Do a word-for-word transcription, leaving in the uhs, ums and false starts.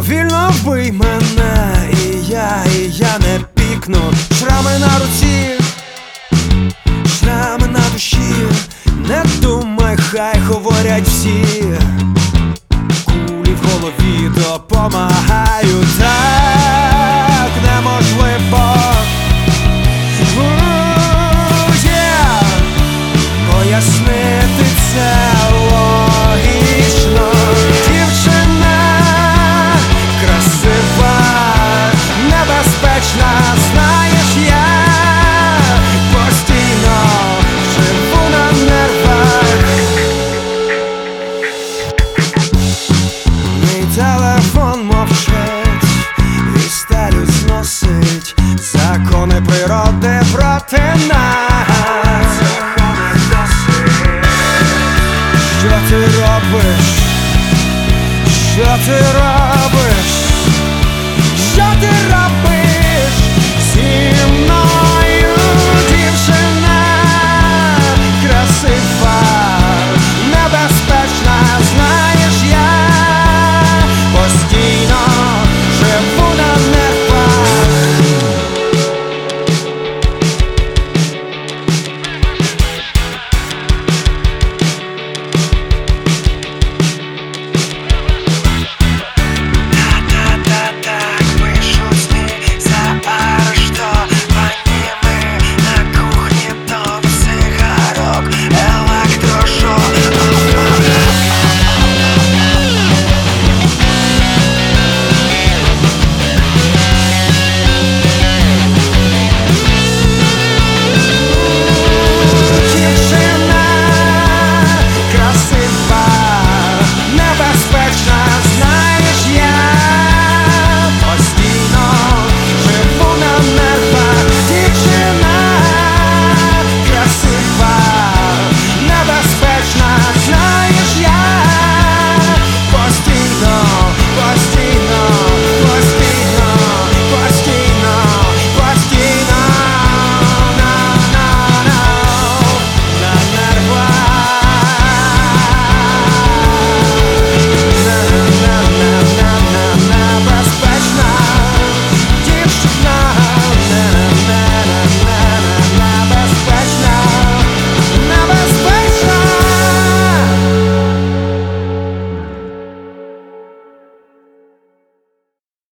Повільно вбий мене, і я, і я не пікну. Шрами на руці, шрами на душі. Не думай, хай говорять всі. Кулі в голові допомагають. Так неможливо. Yeah. Пояснити це логічно. Дівчина красива, небезпечна, знаєш, я постійно живу на нервах. Мій телефон мовчить, і стелю зносить закони природи проти нас. Що ти робиш? Що ти робиш?